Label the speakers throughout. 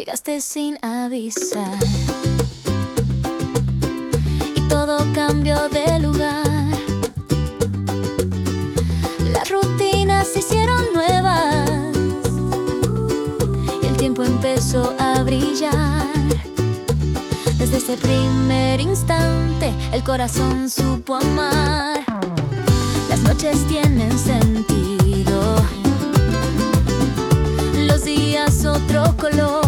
Speaker 1: Llegaste sin avisar y todo cambió de lugar. Las rutinas se hicieron nuevas y el tiempo empezó a brillar. Desde ese primer instante el corazón supo amar. Las noches tienen sentido, los días otro color.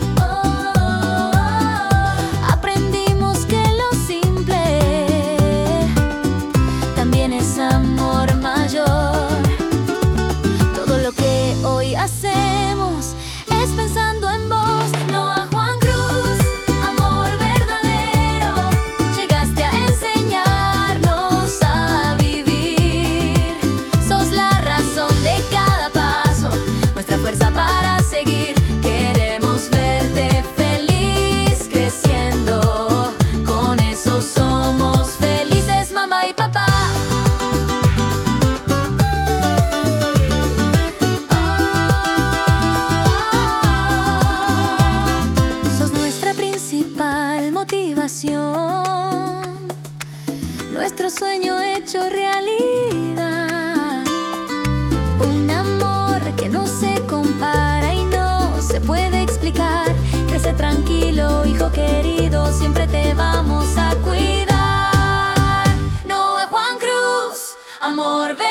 Speaker 1: Aprendimos que lo simple también es amor mayor. Todo lo que hoy hacemos es pensando en vos. Noah Juan Cruz, amor verdadero. Llegaste a enseñarnos a vivir. Sos la razón de cada paso, nuestra fuerza para seguir. Queremos verte feliz creciendo, con eso somos felices, mamá y papá. Sos nuestra principal motivación, nuestro sueño hecho realidad. Un amor que no se compara y no se puede explicar. Crece tranquilo, hijo querido, siempre te vamos a cuidar. Noah Juan Cruz, amor verdadero.